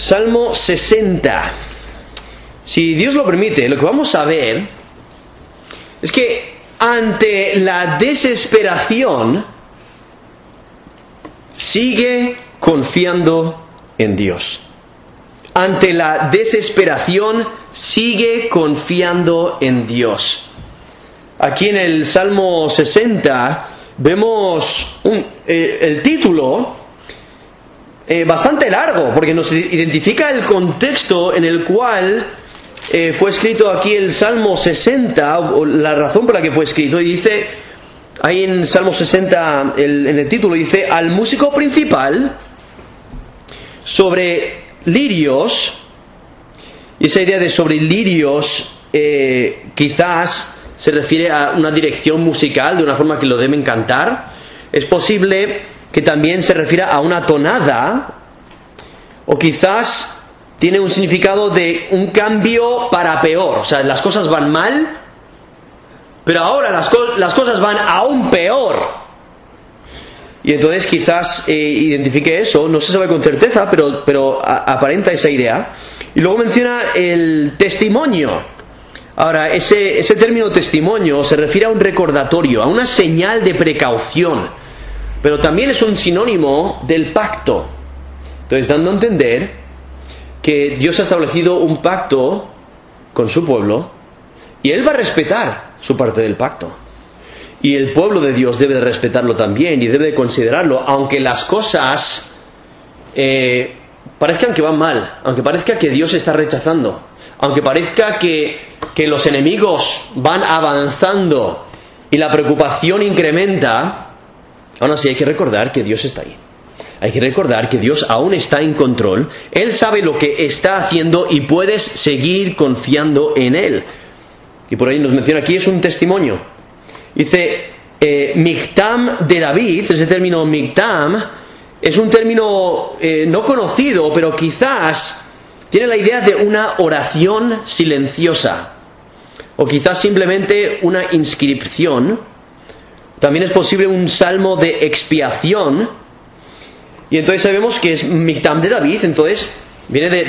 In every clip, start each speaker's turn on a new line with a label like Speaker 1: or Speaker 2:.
Speaker 1: Salmo 60. Si Dios lo permite, lo que vamos a ver es que ante la desesperación sigue confiando en Dios. Ante la desesperación sigue confiando en Dios. Aquí en el Salmo 60 vemos el título bastante largo, porque nos identifica el contexto en el cual fue escrito aquí el Salmo 60, o la razón por la que fue escrito, y dice, ahí en Salmo 60, en el título dice, al músico principal sobre lirios, y esa idea de sobre lirios quizás se refiere a una dirección musical, de una forma que lo deben cantar. Es posible que también se refiera a una tonada, o quizás tiene un significado de un cambio para peor. O sea, las cosas van mal, pero ahora las cosas van aún peor. Y entonces quizás identifique eso, no se sabe con certeza, pero aparenta esa idea. Y luego menciona el testimonio. Ahora, ese término testimonio se refiere a un recordatorio, a una señal de precaución, pero también es un sinónimo del pacto. Entonces, dando a entender que Dios ha establecido un pacto con su pueblo y Él va a respetar su parte del pacto. Y el pueblo de Dios debe de respetarlo también y debe de considerarlo, aunque las cosas parezcan que van mal, aunque parezca que Dios está rechazando, aunque parezca que los enemigos van avanzando y la preocupación incrementa. Aún así hay que recordar que Dios está ahí. Hay que recordar que Dios aún está en control. Él sabe lo que está haciendo y puedes seguir confiando en Él. Y por ahí nos menciona aquí, es un testimonio. Dice, Mictam de David, ese término Mictam, es un término no conocido, pero quizás tiene la idea de una oración silenciosa. O quizás simplemente una inscripción. También es posible un salmo de expiación. Y entonces sabemos que es Mictam de David. Entonces viene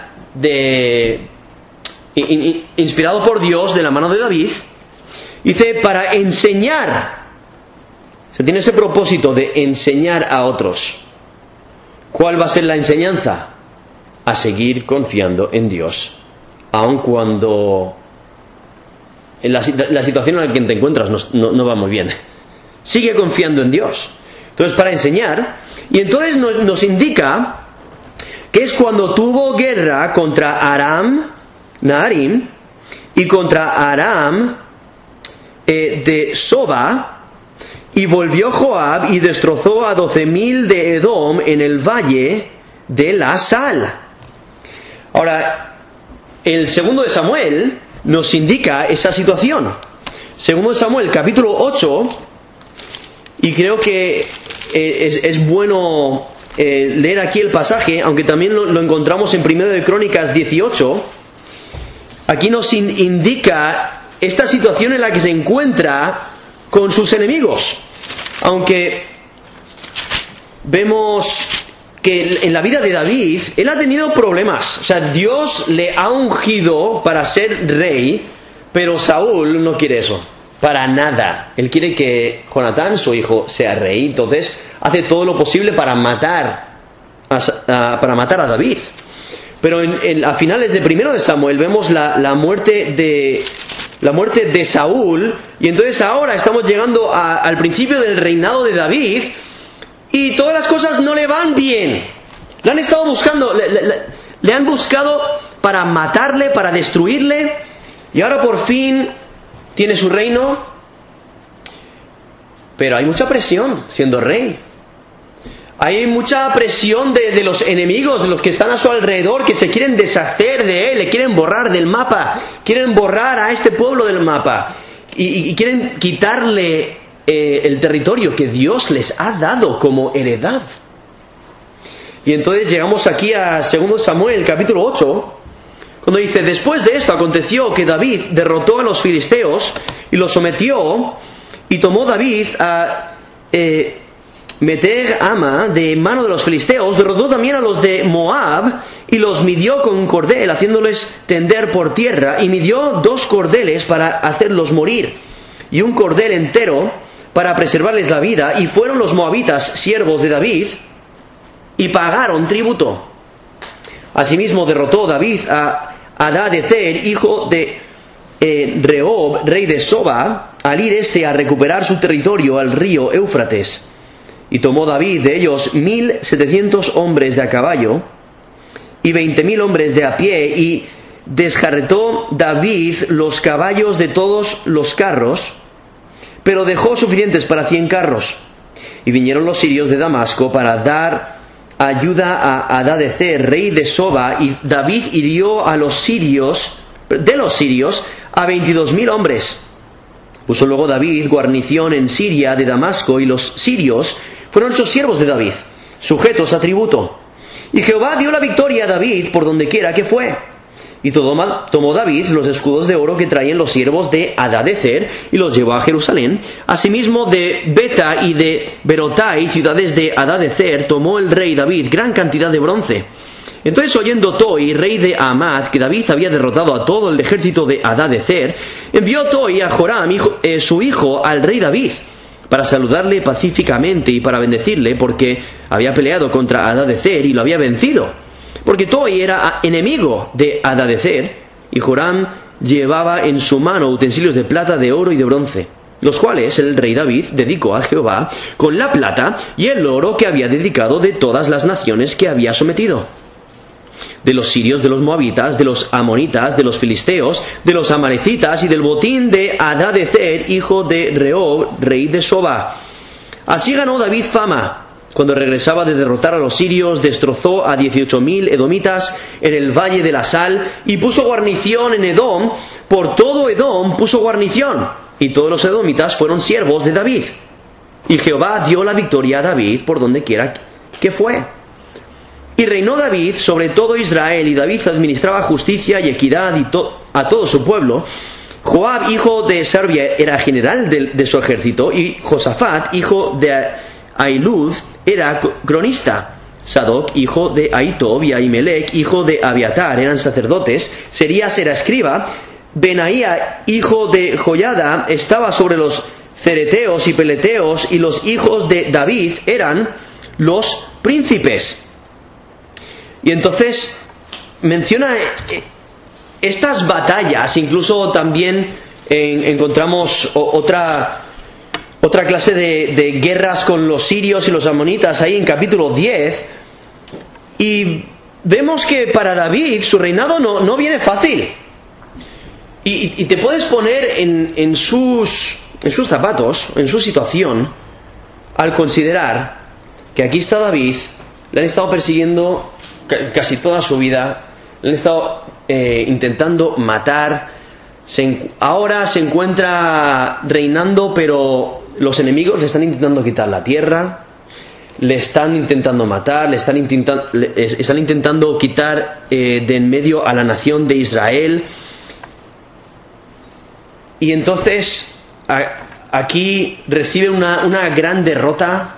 Speaker 1: inspirado por Dios de la mano de David. Dice, para enseñar. Se tiene ese propósito de enseñar a otros. ¿Cuál va a ser la enseñanza? A seguir confiando en Dios, aun cuando la situación en la que te encuentras no va muy bien. Sigue confiando en Dios. Entonces, para enseñar, y entonces nos indica que es cuando tuvo guerra contra Aram, Naharim, y contra Aram de Soba, y volvió Joab y destrozó a 12,000 de Edom en el valle de la Sal. Ahora, el segundo de Samuel nos indica esa situación. Segundo de Samuel, capítulo 8, y creo que es bueno leer aquí el pasaje, aunque también lo encontramos en 1 de Crónicas 18. Aquí nos indica esta situación en la que se encuentra con sus enemigos. Aunque vemos que en la vida de David, él ha tenido problemas. O sea, Dios le ha ungido para ser rey, pero Saúl no quiere eso, para nada. Él quiere que Jonatán, su hijo, sea rey. Entonces hace todo lo posible para matar a David. Pero a finales de 1 de Samuel vemos la muerte de Saúl, y entonces ahora estamos llegando al principio del reinado de David, y todas las cosas no le van bien. Le han estado buscando, le han buscado para matarle, para destruirle, y ahora por fin tiene su reino. Pero hay mucha presión siendo rey. Hay mucha presión de los enemigos, de los que están a su alrededor, que se quieren deshacer de él, le quieren borrar del mapa, quieren borrar a este pueblo del mapa, y quieren quitarle el territorio que Dios les ha dado como heredad. Y entonces llegamos aquí a 2 Samuel, capítulo 8, cuando dice, después de esto aconteció que David derrotó a los filisteos y los sometió, y tomó David a Meteg Ama, de mano de los filisteos, derrotó también a los de Moab y los midió con un cordel, haciéndoles tender por tierra, y midió 2 cordeles para hacerlos morir, y un cordel entero para preservarles la vida, y fueron los moabitas siervos de David, y pagaron tributo. Asimismo derrotó David a Hadadezer, hijo de Rehob, rey de Soba, al ir a recuperar su territorio al río Éufrates. Y tomó David de ellos 1,700 hombres de a caballo y 20,000 hombres de a pie, y desjarretó David los caballos de todos los carros, pero dejó suficientes para 100 carros. Y vinieron los sirios de Damasco para dar ayuda a Hadadezer, rey de Soba, y David hirió a los sirios, a 22,000 hombres. Puso luego David guarnición en Siria de Damasco, y los sirios fueron hechos siervos de David, sujetos a tributo. Y Jehová dio la victoria a David por donde quiera que fue. Y tomó David los escudos de oro que traían los siervos de Hadadezer, y los llevó a Jerusalén. Asimismo de Beta y de Berotai, ciudades de Hadadezer, tomó el rey David gran cantidad de bronce. Entonces, oyendo Toi, rey de Amad, que David había derrotado a todo el ejército de Hadadezer, envió Toi a Joram, su hijo, al rey David, para saludarle pacíficamente y para bendecirle, porque había peleado contra Hadadezer y lo había vencido. Porque Toi era enemigo de Hadadezer, y Joram llevaba en su mano utensilios de plata, de oro y de bronce, los cuales el rey David dedicó a Jehová con la plata y el oro que había dedicado de todas las naciones que había sometido: de los sirios, de los moabitas, de los amonitas, de los filisteos, de los amalecitas, y del botín de Hadadezer, hijo de Rehob, rey de Soba. Así ganó David fama. Cuando regresaba de derrotar a los sirios, destrozó a 18,000 edomitas en el valle de la Sal, y puso guarnición en Edom. Por todo Edom puso guarnición, y todos los edomitas fueron siervos de David. Y Jehová dio la victoria a David por donde quiera que fue. Y reinó David sobre todo Israel, y David administraba justicia y equidad a todo su pueblo. Joab, hijo de Sarvia, era general de su ejército, y Josafat, hijo de Ahilud, era cronista. Sadoc, hijo de Ahitob, y Ahimelech, hijo de Abiatar, eran sacerdotes. Serías era escriba. Benaía, hijo de Joiada, estaba sobre los cereteos y peleteos, y los hijos de David eran los príncipes. Y entonces menciona estas batallas. Incluso también encontramos otra clase de guerras con los sirios y los amonitas ahí en capítulo 10. Y vemos que para David su reinado no viene fácil. Y te puedes poner en sus zapatos, en su situación, al considerar que aquí está David, le han estado persiguiendo casi toda su vida, le han estado intentando matar. Ahora se encuentra reinando, pero los enemigos le están intentando quitar la tierra, le están intentando matar, le están intentando quitar de en medio a la nación de Israel. Y entonces aquí recibe una gran derrota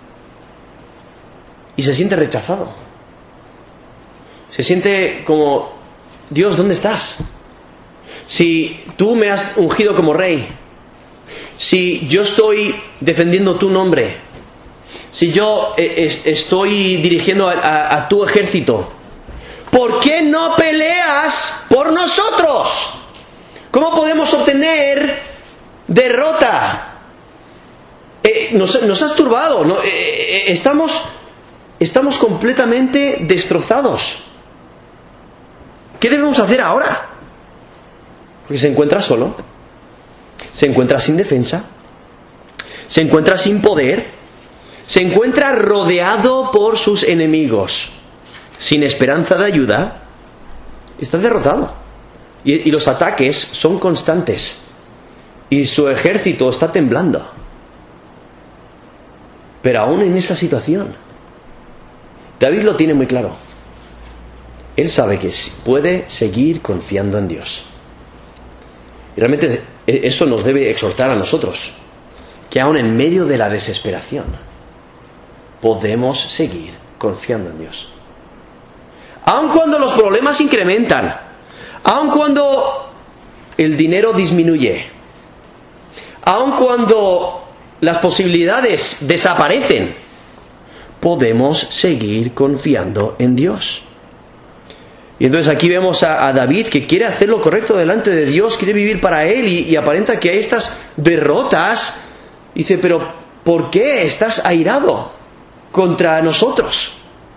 Speaker 1: y se siente rechazado. Se siente como: Dios, ¿dónde estás? Si tú me has ungido como rey, si yo estoy defendiendo tu nombre, si yo estoy dirigiendo a tu ejército, ¿por qué no peleas por nosotros? ¿Cómo podemos obtener derrota? Nos has turbado, ¿no? Estamos completamente destrozados. ¿Qué debemos hacer ahora? Porque se encuentra solo, se encuentra sin defensa, se encuentra sin poder, se encuentra rodeado por sus enemigos, sin esperanza de ayuda. Está derrotado. Y los ataques son constantes. Y su ejército está temblando. Pero aún en esa situación, David lo tiene muy claro. Él sabe que puede seguir confiando en Dios. Y realmente eso nos debe exhortar a nosotros, que aún en medio de la desesperación, podemos seguir confiando en Dios. Aun cuando los problemas incrementan, aun cuando el dinero disminuye, aun cuando las posibilidades desaparecen, podemos seguir confiando en Dios. Y entonces aquí vemos a David que quiere hacer lo correcto delante de Dios, quiere vivir para Él y aparenta que hay estas derrotas. Dice, pero ¿por qué estás airado contra nosotros?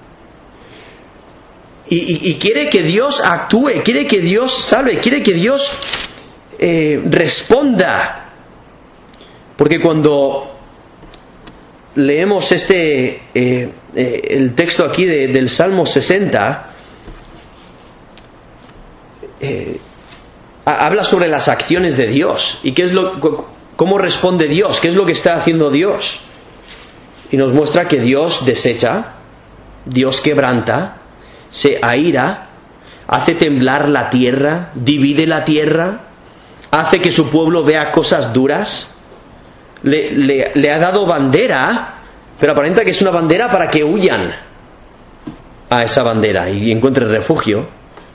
Speaker 1: Y quiere que Dios actúe, quiere que Dios salve, quiere que Dios responda. Porque cuando leemos el texto aquí del Salmo 60, habla sobre las acciones de Dios y cómo responde Dios, qué es lo que está haciendo Dios. Y nos muestra que Dios desecha, Dios quebranta, se aira, hace temblar la tierra, divide la tierra, hace que su pueblo vea cosas duras, le ha dado bandera, pero aparenta que es una bandera para que huyan a esa bandera y encuentren refugio.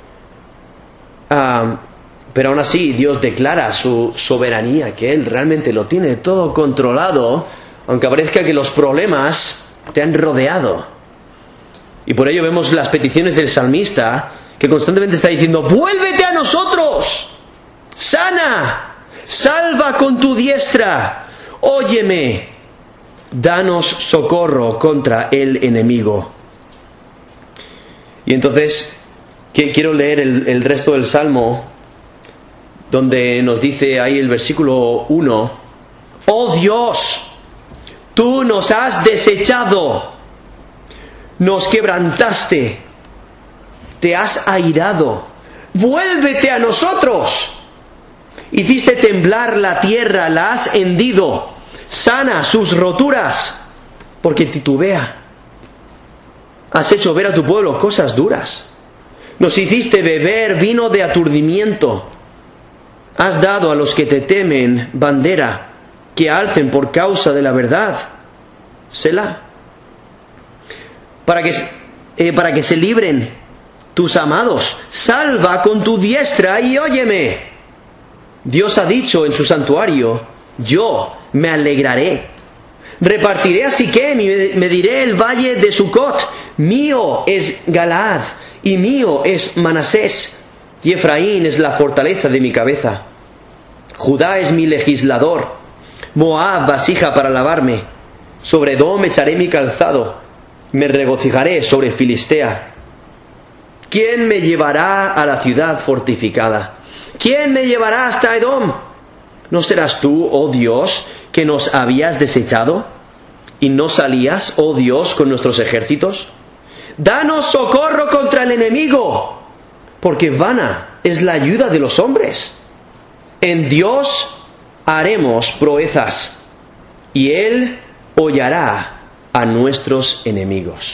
Speaker 1: Pero aún así Dios declara su soberanía, que Él realmente lo tiene todo controlado, aunque parezca que los problemas te han rodeado. Y por ello vemos las peticiones del salmista, que constantemente está diciendo, ¡vuélvete a nosotros! ¡Sana! ¡Salva con tu diestra! ¡Óyeme! ¡Danos socorro contra el enemigo! Y entonces quiero leer el resto del Salmo, donde nos dice ahí el versículo 1, ¡oh Dios! Tú nos has desechado, nos quebrantaste, te has airado, vuélvete a nosotros. Hiciste temblar la tierra, la has hendido, sana sus roturas, porque titubea. Has hecho ver a tu pueblo cosas duras. Nos hiciste beber vino de aturdimiento. Has dado a los que te temen bandera, que alcen por causa de la verdad. Selah. Para que se libren tus amados. Salva con tu diestra y óyeme. Dios ha dicho en su santuario, yo me alegraré. Repartiré a Siquem y mediré el valle de Sucot. Mío es Galaad y mío es Manasés. Y Efraín es la fortaleza de mi cabeza. Judá es mi legislador. Moab vasija para lavarme. Sobre Edom echaré mi calzado. Me regocijaré sobre Filistea. ¿Quién me llevará a la ciudad fortificada? ¿Quién me llevará hasta Edom? ¿No serás tú, oh Dios, que nos habías desechado? ¿Y no salías, oh Dios, con nuestros ejércitos? Danos socorro contra el enemigo, porque vana es la ayuda de los hombres. En Dios haremos proezas, y Él hollará a nuestros enemigos.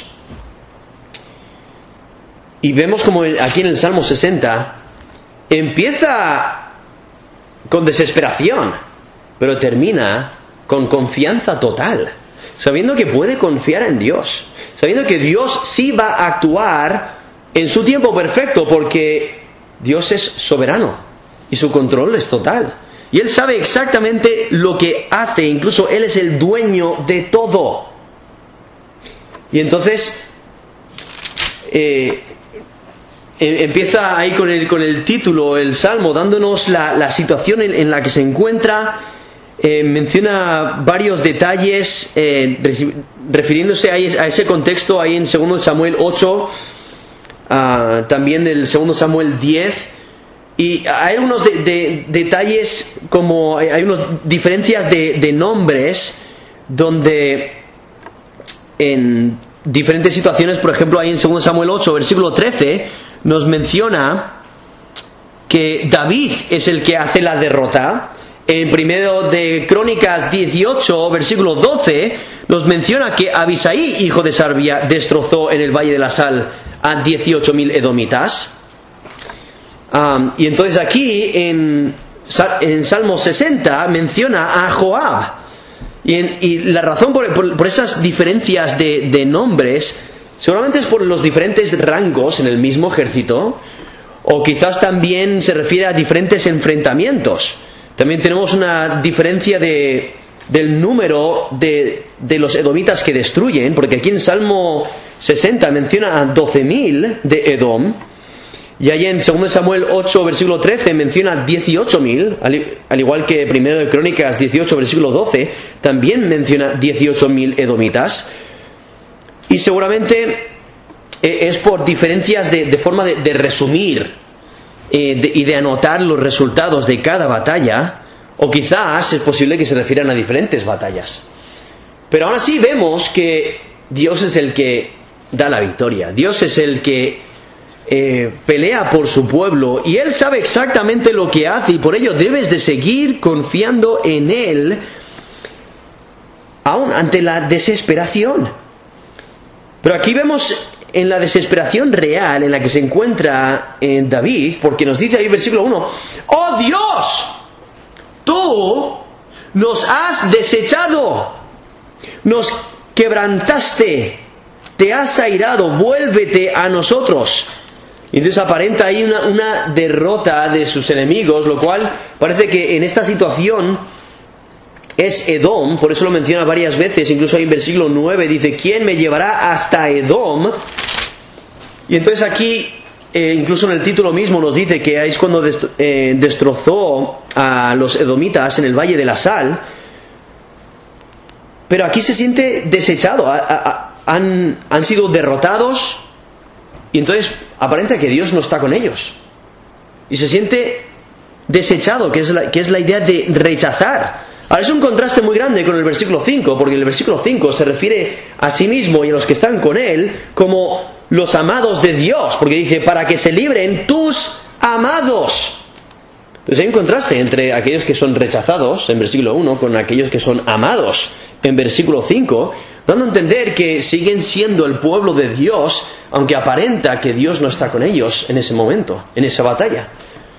Speaker 1: Y vemos como aquí en el Salmo 60 empieza con desesperación, pero termina con confianza total, sabiendo que puede confiar en Dios, sabiendo que Dios sí va a actuar en su tiempo perfecto, porque Dios es soberano y su control es total. Y Él sabe exactamente lo que hace, incluso Él es el dueño de todo. Y entonces empieza ahí con el título, el Salmo, dándonos la situación en la que se encuentra. Menciona varios detalles, refiriéndose a ese contexto ahí en 2 Samuel 8, también del 2 Samuel 10. Y hay unos detalles, como hay unas diferencias de nombres, donde en diferentes situaciones, por ejemplo ahí en 2 Samuel 8, versículo 13, nos menciona que David es el que hace la derrota. En 1 de Crónicas 18, versículo 12, nos menciona que Abisai, hijo de Sarbia, destrozó en el Valle de la Sal a 18.000 edomitas. Y entonces aquí en Salmo 60 menciona a Joab. Y la razón por esas diferencias de nombres seguramente es por los diferentes rangos en el mismo ejército, o quizás también se refiere a diferentes enfrentamientos. También tenemos una diferencia del número de los edomitas que destruyen, porque aquí en Salmo 60 menciona a 12.000 de Edom, y ahí en 2 Samuel 8, versículo 13 menciona 18.000, al igual que 1 de Crónicas 18, versículo 12, también menciona 18.000 edomitas. Y seguramente es por diferencias de forma de resumir y de anotar los resultados de cada batalla, o quizás es posible que se refieran a diferentes batallas. Pero aún así vemos que Dios es el que da la victoria. Dios es el que pelea por su pueblo, y Él sabe exactamente lo que hace, y por ello debes de seguir confiando en Él aún ante la desesperación. Pero aquí vemos en la desesperación real en la que se encuentra David, porque nos dice ahí versículo 1: ¡Oh Dios! Tú nos has desechado, nos quebrantaste, te has airado, vuélvete a nosotros. Y entonces aparenta ahí una derrota de sus enemigos, lo cual parece que en esta situación es Edom, por eso lo menciona varias veces, incluso ahí en versículo 9 dice: ¿quién me llevará hasta Edom? Y entonces aquí, incluso en el título mismo nos dice que es cuando destrozó a los edomitas en el Valle de la Sal. Pero aquí se siente desechado, han sido derrotados, y entonces aparenta que Dios no está con ellos, y se siente desechado, que es la idea de rechazar. Ahora es un contraste muy grande con el versículo 5, porque el versículo 5 se refiere a sí mismo y a los que están con él como los amados de Dios, porque dice: para que se libren tus amados. Entonces hay un contraste entre aquellos que son rechazados en versículo 1 con aquellos que son amados en versículo 5, dando a entender que siguen siendo el pueblo de Dios, aunque aparenta que Dios no está con ellos en ese momento, en esa batalla.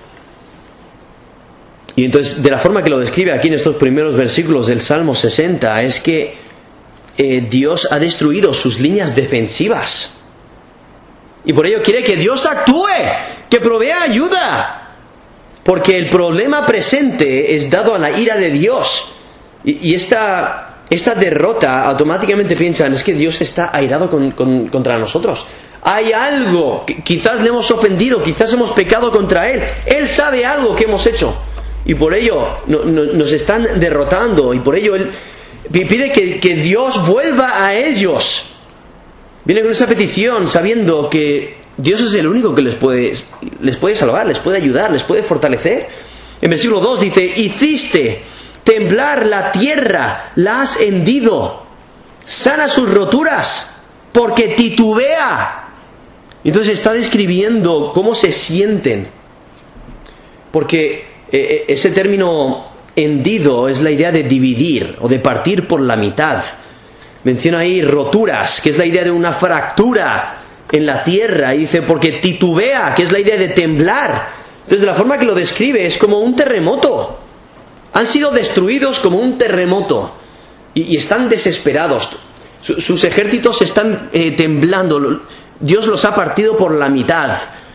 Speaker 1: Y entonces, de la forma que lo describe aquí en estos primeros versículos del Salmo 60, es que Dios ha destruido sus líneas defensivas. Y por ello quiere que Dios actúe, que provea ayuda. Porque el problema presente es dado a la ira de Dios. Y esta derrota automáticamente piensan: es que Dios está airado contra nosotros. Hay algo, quizás le hemos ofendido, quizás hemos pecado contra Él. Él sabe algo que hemos hecho. Y por ello nos están derrotando, y por ello Él pide que Dios vuelva a ellos. Viene con esa petición sabiendo que Dios es el único que les puede salvar, les puede ayudar, les puede fortalecer. En versículo 2 dice: hiciste temblar la tierra, la has hendido, sana sus roturas, porque titubea. Entonces está describiendo cómo se sienten, porque ese término hendido es la idea de dividir o de partir por la mitad. Menciona ahí roturas, que es la idea de una fractura en la tierra, y dice: porque titubea, que es la idea de temblar. Entonces, de la forma que lo describe, es como un terremoto. Han sido destruidos como un terremoto, y están desesperados. Sus ejércitos están temblando. Dios los ha partido por la mitad.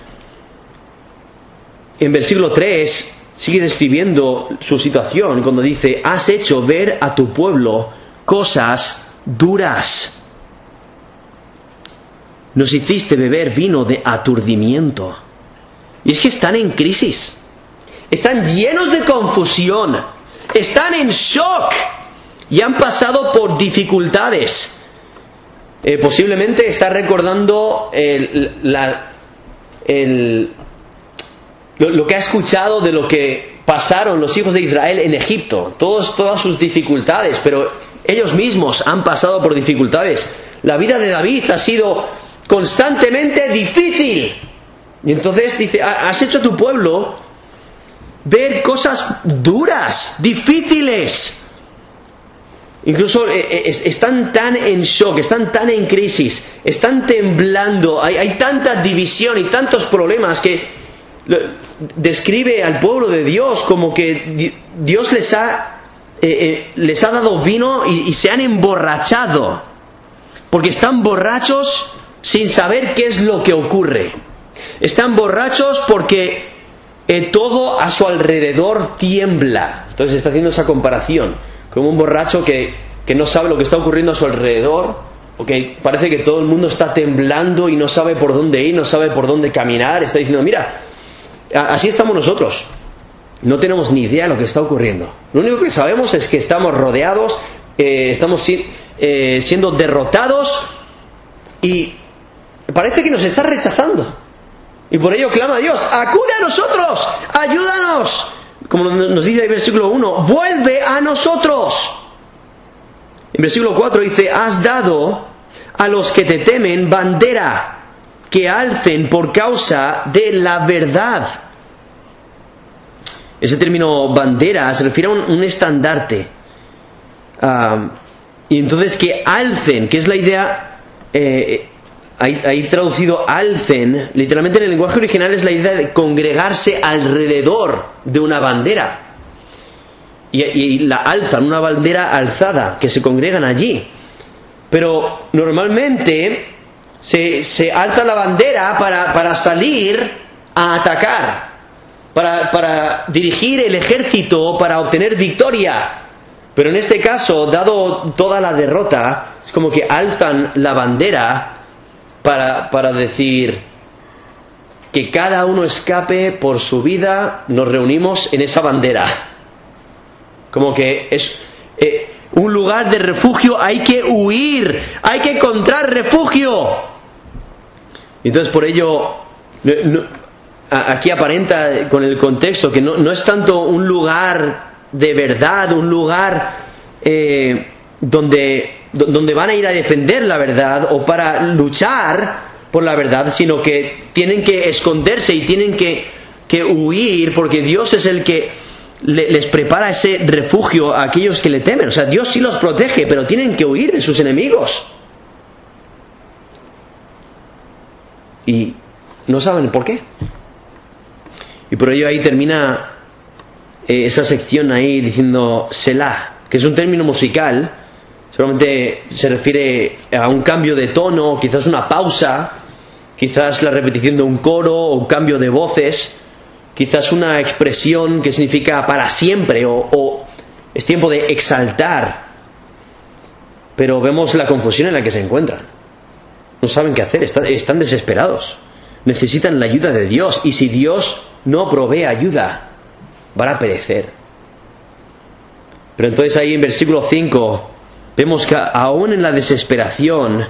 Speaker 1: En versículo 3 sigue describiendo su situación cuando dice: has hecho ver a tu pueblo cosas duras. Nos hiciste beber vino de aturdimiento. Y es que están en crisis, están llenos de confusión, están en shock y han pasado por dificultades. Posiblemente está recordando lo que ha escuchado de lo que pasaron los hijos de Israel en Egipto, todas sus dificultades, pero ellos mismos han pasado por dificultades. La vida de David ha sido constantemente difícil. Y entonces dice: has hecho a tu pueblo ver cosas duras, difíciles. Incluso están tan en shock, están tan en crisis, están temblando, hay tanta división y tantos problemas que describe al pueblo de Dios como que Dios les ha les ha dado vino y se han emborrachado, porque están borrachos sin saber qué es lo que ocurre. Están borrachos porque todo a su alrededor tiembla. Entonces está haciendo esa comparación, como un borracho que no sabe lo que está ocurriendo a su alrededor, porque parece que todo el mundo está temblando y no sabe por dónde ir, no sabe por dónde caminar. Está diciendo, mira, así estamos nosotros. No tenemos ni idea de lo que está ocurriendo. Lo único que sabemos es que estamos rodeados, estamos siendo derrotados y parece que nos está rechazando. Y por ello clama a Dios, acude a nosotros, ayúdanos. Como nos dice el versículo 1, vuelve a nosotros. En versículo 4 dice, has dado a los que te temen bandera, que alcen por causa de la verdad. Ese término bandera se refiere a un estandarte. Y entonces que alcen, que es la idea, ahí traducido alcen, literalmente en el lenguaje original es la idea de congregarse alrededor de una bandera. Y la alzan, una bandera alzada, que se congregan allí. Pero normalmente se alza la bandera para salir a atacar, para dirigir el ejército, para obtener victoria. Pero en este caso, dado toda la derrota, es como que alzan la bandera para decir que cada uno escape por su vida. Nos reunimos en esa bandera. Como que es un lugar de refugio, hay que huir, hay que encontrar refugio. Entonces por ello aquí aparenta con el contexto que no es tanto un lugar de verdad, un lugar donde van a ir a defender la verdad o para luchar por la verdad, sino que tienen que esconderse y tienen que huir, porque Dios es el que les prepara ese refugio a aquellos que le temen. O sea, Dios sí los protege, pero tienen que huir de sus enemigos. Y no saben por qué. Y por ello ahí termina esa sección ahí diciendo Selah, que es un término musical. Seguramente se refiere a un cambio de tono, quizás una pausa, quizás la repetición de un coro o un cambio de voces, quizás una expresión que significa para siempre o es tiempo de exaltar. Pero vemos la confusión en la que se encuentran. No saben qué hacer, están desesperados. Necesitan la ayuda de Dios, y si Dios no provee ayuda, van a perecer. Pero entonces ahí en versículo 5 vemos que aún en la desesperación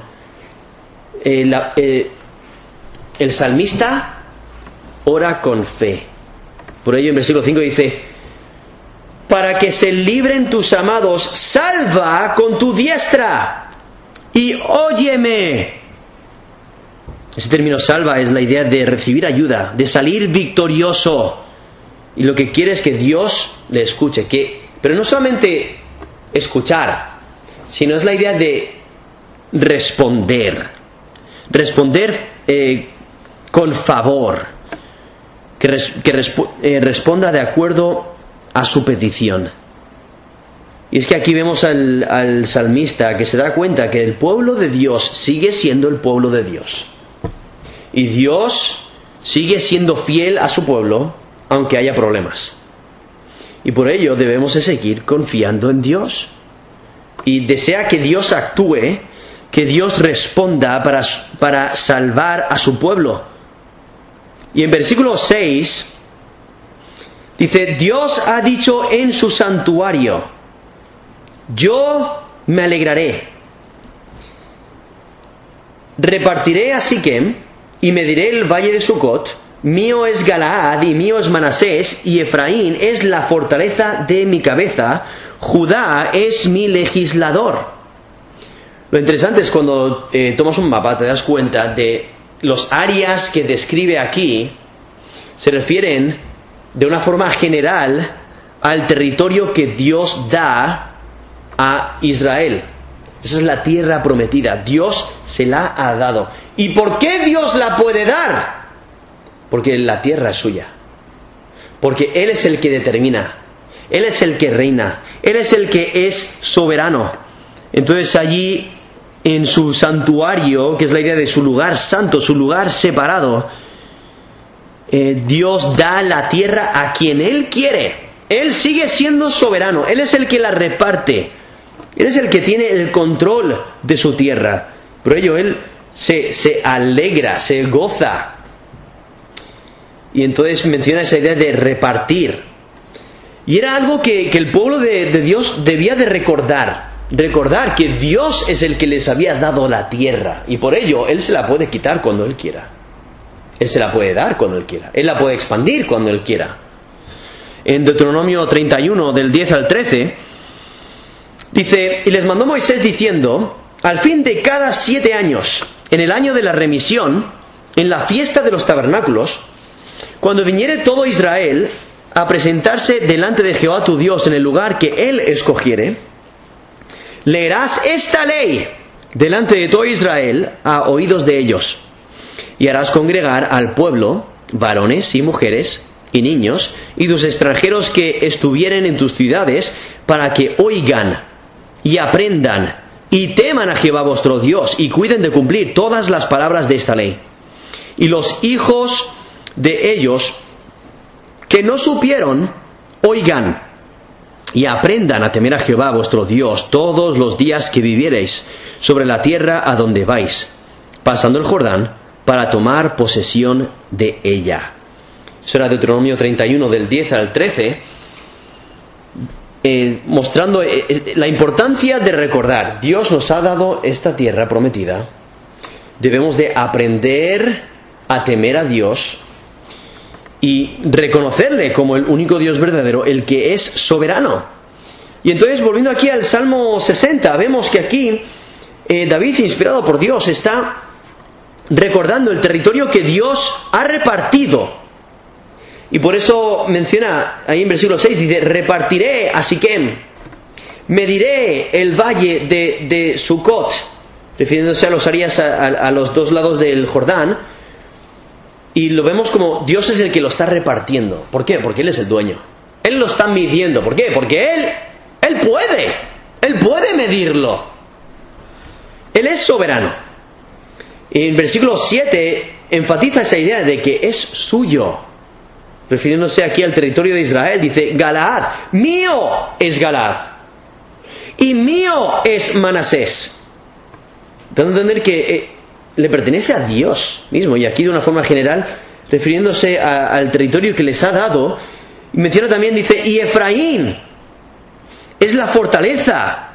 Speaker 1: el salmista ora con fe. Por ello en versículo 5 dice, para que se libren tus amados, salva con tu diestra y óyeme. Ese término salva es la idea de recibir ayuda, de salir victorioso. Y lo que quiere es que Dios le escuche, pero no solamente escuchar, sino es la idea de responder con favor, que responda de acuerdo a su petición. Y es que aquí vemos al salmista que se da cuenta que el pueblo de Dios sigue siendo el pueblo de Dios, y Dios sigue siendo fiel a su pueblo aunque haya problemas. Y por ello debemos de seguir confiando en Dios. Y desea que Dios actúe, que Dios responda para salvar a su pueblo. Y en versículo 6 dice, Dios ha dicho en su santuario, yo me alegraré. Repartiré a Siquem y mediré el valle de Sucot. Mío es Galaad y mío es Manasés, y Efraín es la fortaleza de mi cabeza, Judá es mi legislador. Lo interesante es cuando tomas un mapa te das cuenta de los áreas que describe aquí, se refieren de una forma general al territorio que Dios da a Israel. Esa es la tierra prometida, Dios se la ha dado. ¿Y por qué Dios la puede dar? Porque la tierra es suya. Porque Él es el que determina. Él es el que reina, Él es el que es soberano. Entonces allí en su santuario, que es la idea de su lugar santo, su lugar separado, Dios da la tierra a quien Él quiere. Él sigue siendo soberano, Él es el que la reparte, Él es el que tiene el control de su tierra. Por ello Él se alegra, se goza. Y entonces menciona esa idea de repartir. Y era algo que el pueblo de Dios debía de recordar que Dios es el que les había dado la tierra, y por ello Él se la puede quitar cuando Él quiera. Él se la puede dar cuando Él quiera. Él la puede expandir cuando Él quiera. En Deuteronomio 31, del 10 al 13, dice: y les mandó Moisés diciendo: al fin de cada 7 años, en el año de la remisión, en la fiesta de los tabernáculos, cuando viniere todo Israel a presentarse delante de Jehová tu Dios en el lugar que Él escogiere, leerás esta ley delante de todo Israel a oídos de ellos, y harás congregar al pueblo, varones y mujeres y niños, y tus extranjeros que estuvieren en tus ciudades, para que oigan y aprendan y teman a Jehová vuestro Dios, y cuiden de cumplir todas las palabras de esta ley. Y los hijos de ellos que no supieron, oigan y aprendan a temer a Jehová vuestro Dios todos los días que viviereis sobre la tierra a donde vais, pasando el Jordán, para tomar posesión de ella. Eso era Deuteronomio 31, del 10 al 13, mostrando la importancia de recordar: Dios nos ha dado esta tierra prometida, debemos de aprender a temer a Dios y reconocerle como el único Dios verdadero, el que es soberano. Y entonces, volviendo aquí al Salmo 60, vemos que aquí David, inspirado por Dios, está recordando el territorio que Dios ha repartido. Y por eso menciona ahí en versículo 6, dice: repartiré a Siquem, mediré el valle de Sucot, refiriéndose a los áreas a los dos lados del Jordán. Y lo vemos como Dios es el que lo está repartiendo. ¿Por qué? Porque Él es el dueño. Él lo está midiendo. ¿Por qué? Porque Él puede medirlo. Él es soberano. Y en versículo 7 enfatiza esa idea de que es suyo, refiriéndose aquí al territorio de Israel. Dice: Galaad, mío es Galaad, y mío es Manasés. Dando a entender que le pertenece a Dios mismo, y aquí de una forma general refiriéndose al territorio que les ha dado. Y menciona también, dice: y Efraín es la fortaleza,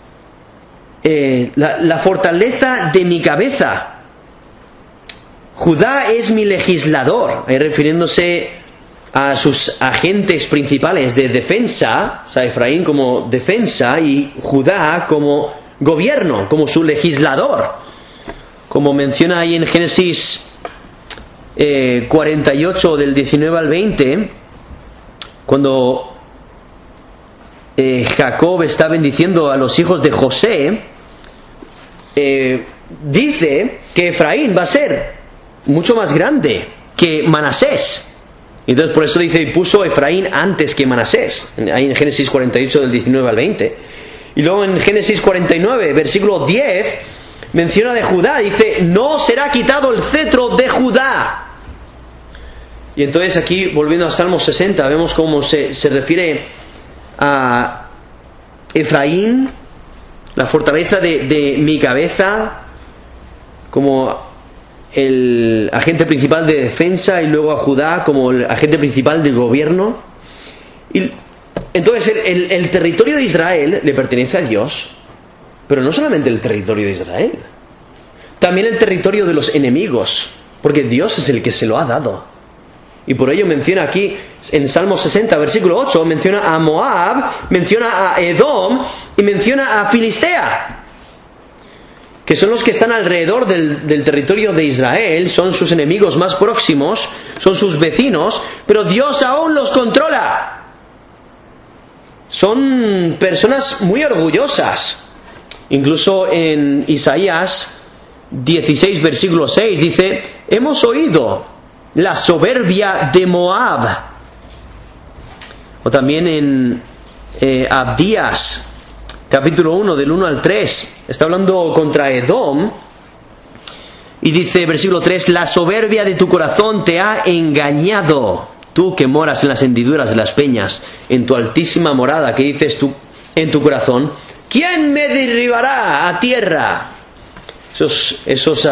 Speaker 1: la fortaleza de mi cabeza. Judá es mi legislador, ahí refiriéndose a sus agentes principales de defensa, o sea, Efraín como defensa y Judá como gobierno, como su legislador. Como menciona ahí en Génesis 48, del 19 al 20, cuando Jacob está bendiciendo a los hijos de José, dice que Efraín va a ser mucho más grande que Manasés. Entonces por eso dice: y puso Efraín antes que Manasés, ahí en Génesis 48, del 19 al 20. Y luego en Génesis 49, versículo 10, menciona de Judá, dice: no será quitado el cetro de Judá. Y entonces aquí, volviendo a Salmo 60, vemos cómo se refiere a Efraín, la fortaleza de mi cabeza, como el agente principal de defensa, y luego a Judá como el agente principal de gobierno. Y entonces el territorio de Israel le pertenece a Dios. Pero no solamente el territorio de Israel, también el territorio de los enemigos, porque Dios es el que se lo ha dado. Y por ello menciona aquí en Salmo 60, versículo 8, menciona a Moab, menciona a Edom y menciona a Filistea, que son los que están alrededor del territorio de Israel, son sus enemigos más próximos, son sus vecinos, pero Dios aún los controla. Son personas muy orgullosas. Incluso en Isaías 16, versículo 6 dice: hemos oído la soberbia de Moab. O también en Abdías, capítulo 1, del 1 al 3. Está hablando contra Edom. Y dice, versículo 3, la soberbia de tu corazón te ha engañado. Tú que moras en las hendiduras de las peñas, en tu altísima morada, que dices tú en tu corazón, ¿quién me derribará a tierra? Esos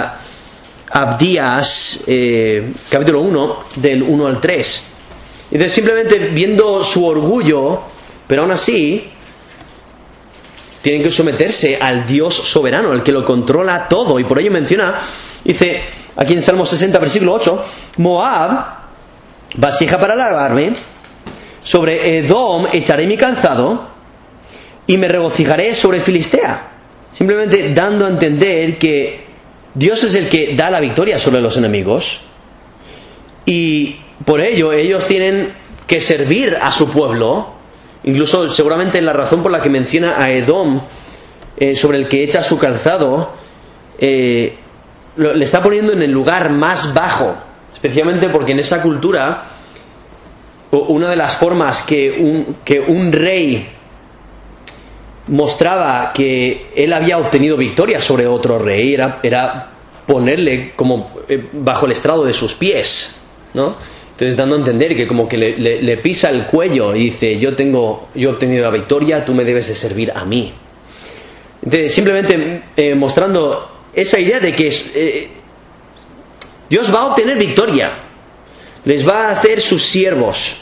Speaker 1: Abdías, capítulo 1, del 1 al 3. Entonces, simplemente viendo su orgullo, pero aún así tienen que someterse al Dios soberano, el que lo controla todo. Y por ello menciona, dice aquí en Salmo 60, versículo 8, Moab, vasija para lavarme, sobre Edom echaré mi calzado y me regocijaré sobre Filistea. Simplemente dando a entender que Dios es el que da la victoria sobre los enemigos, y por ello ellos tienen que servir a su pueblo. Incluso seguramente la razón por la que menciona a Edom, sobre el que echa su calzado, le está poniendo en el lugar más bajo, especialmente porque en esa cultura una de las formas que un rey mostraba que él había obtenido victoria sobre otro rey era ponerle como bajo el estrado de sus pies, ¿no? Entonces, dando a entender que como que le pisa el cuello y dice, yo he obtenido la victoria, tú me debes de servir a mí. Entonces, simplemente mostrando esa idea de que Dios va a obtener victoria, les va a hacer sus siervos.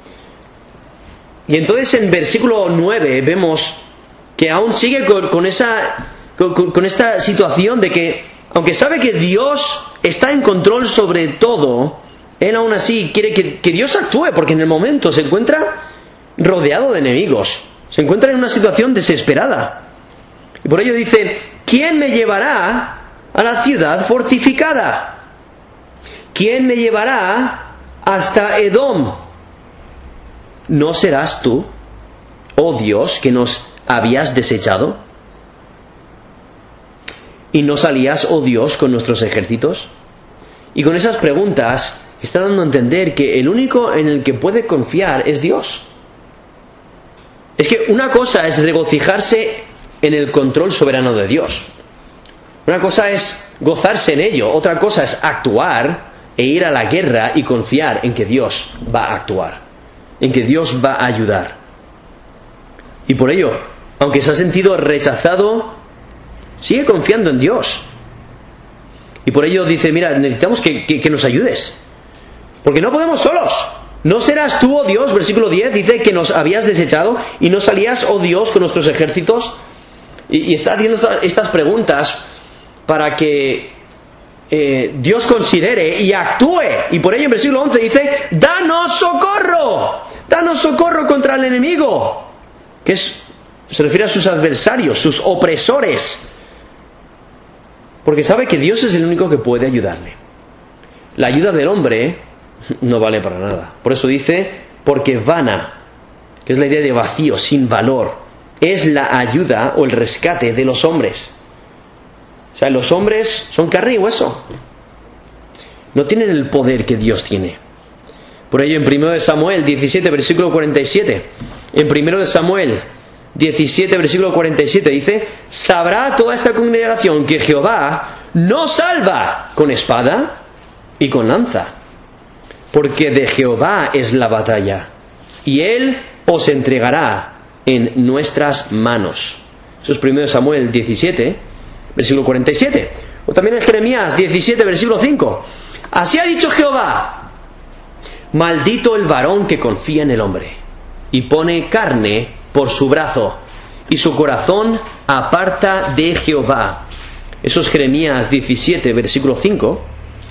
Speaker 1: Y entonces en versículo 9 vemos que aún sigue con esta situación de que, aunque sabe que Dios está en control sobre todo, él aún así quiere que Dios actúe, porque en el momento se encuentra rodeado de enemigos, se encuentra en una situación desesperada. Y por ello dice, ¿quién me llevará a la ciudad fortificada? ¿Quién me llevará hasta Edom? ¿No serás tú, oh Dios, que nos habías desechado? ¿Y no salías, oh Dios, con nuestros ejércitos? Y con esas preguntas está dando a entender que el único en el que puede confiar es Dios. Es que una cosa es regocijarse en el control soberano de Dios. Una cosa es gozarse en ello. Otra cosa es actuar e ir a la guerra y confiar en que Dios va a actuar, en que Dios va a ayudar. Y por ello, aunque se ha sentido rechazado, sigue confiando en Dios. Y por ello dice, mira, necesitamos que nos ayudes, porque no podemos solos. ¿No serás tú, oh Dios? Versículo 10 dice que nos habías desechado y no salías, oh Dios, con nuestros ejércitos. Y está haciendo estas preguntas para que Dios considere y actúe. Y por ello en versículo 11 dice, danos socorro contra el enemigo, que se refiere a sus adversarios, sus opresores, porque sabe que Dios es el único que puede ayudarle. La ayuda del hombre no vale para nada. Por eso dice, porque vana, que es la idea de vacío, sin valor, es la ayuda o el rescate de los hombres. O sea, los hombres son carne y hueso, no tienen el poder que Dios tiene. Por ello en 1 Samuel 17, versículo 47, en 1 Samuel 17, versículo 47 dice, sabrá toda esta congregación que Jehová no salva con espada y con lanza, porque de Jehová es la batalla, y Él os entregará en nuestras manos. Eso es 1 Samuel 17, versículo 47. O también en Jeremías 17, versículo 5. Así ha dicho Jehová, maldito el varón que confía en el hombre, y pone carne por su brazo, y su corazón aparta de Jehová. Eso es Jeremías 17, versículo 5.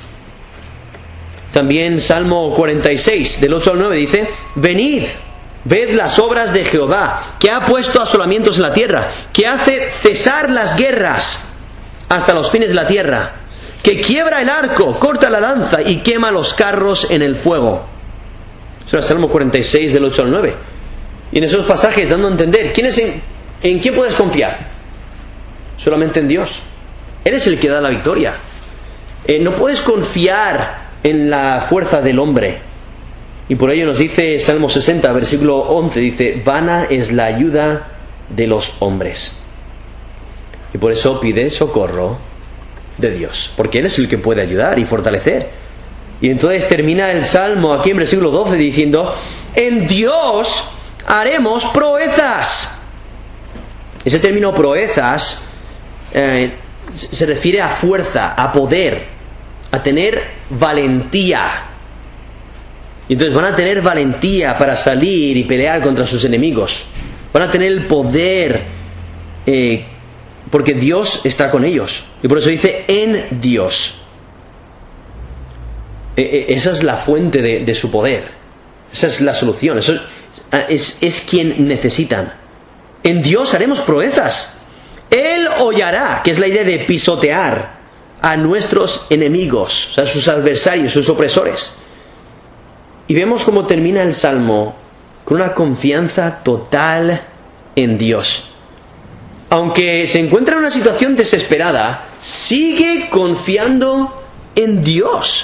Speaker 1: También Salmo 46, del 8 al 9 dice, venid, ved las obras de Jehová, que ha puesto asolamientos en la tierra, que hace cesar las guerras hasta los fines de la tierra, que quiebra el arco, corta la lanza y quema los carros en el fuego. Eso es Salmo 46, del 8 al 9. Y en esos pasajes dando a entender, ¿en quién puedes confiar? Solamente en Dios. Él es el que da la victoria. No puedes confiar en la fuerza del hombre. Y por ello nos dice Salmo 60, versículo 11, dice: vana es la ayuda de los hombres. Y por eso pide socorro de Dios, porque Él es el que puede ayudar y fortalecer. Y entonces termina el Salmo aquí en versículo 12 diciendo: en Dios haremos proezas. Ese término proezas se refiere a fuerza, a poder, a tener valentía. Y entonces van a tener valentía para salir y pelear contra sus enemigos. Van a tener el poder porque Dios está con ellos. Y por eso dice en Dios. Esa es la fuente de su poder. Esa es la solución. Eso es quien necesitan. En Dios haremos proezas. Él hollará, que es la idea de pisotear a nuestros enemigos, o sea, sus adversarios, sus opresores. Y vemos cómo termina el Salmo con una confianza total en Dios. Aunque se encuentra en una situación desesperada, sigue confiando en Dios.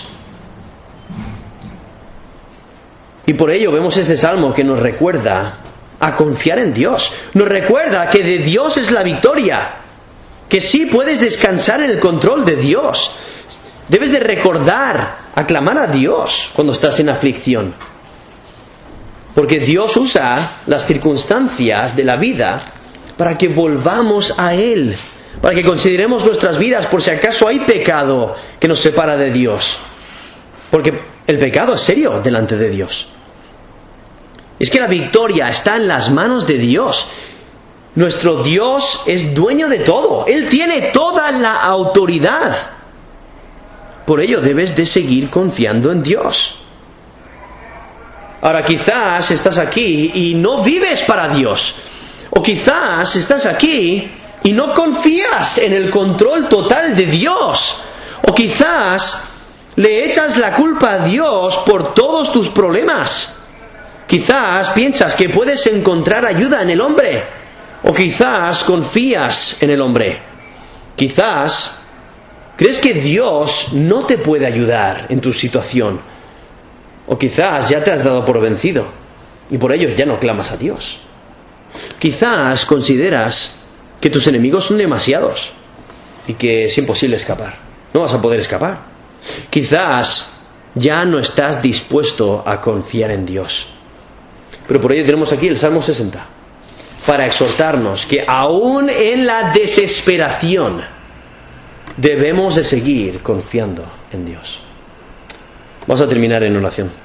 Speaker 1: Y por ello vemos este Salmo que nos recuerda a confiar en Dios. Nos recuerda que de Dios es la victoria, que sí puedes descansar en el control de Dios. Debes de recordar, aclamar a Dios cuando estás en aflicción. Porque Dios usa las circunstancias de la vida para que volvamos a Él, para que consideremos nuestras vidas por si acaso hay pecado que nos separa de Dios. Porque el pecado es serio delante de Dios. Es que la victoria está en las manos de Dios. Nuestro Dios es dueño de todo. Él tiene toda la autoridad. Por ello debes de seguir confiando en Dios. Ahora quizás estás aquí y no vives para Dios. O quizás estás aquí y no confías en el control total de Dios. O quizás le echas la culpa a Dios por todos tus problemas. Quizás piensas que puedes encontrar ayuda en el hombre. O quizás confías en el hombre. Quizás crees que Dios no te puede ayudar en tu situación. O quizás ya te has dado por vencido y por ello ya no clamas a Dios. Quizás consideras que tus enemigos son demasiados y que es imposible escapar. No vas a poder escapar. Quizás ya no estás dispuesto a confiar en Dios. Pero por ello tenemos aquí el Salmo 60 para exhortarnos que aún en la desesperación debemos de seguir confiando en Dios. Vamos a terminar en oración.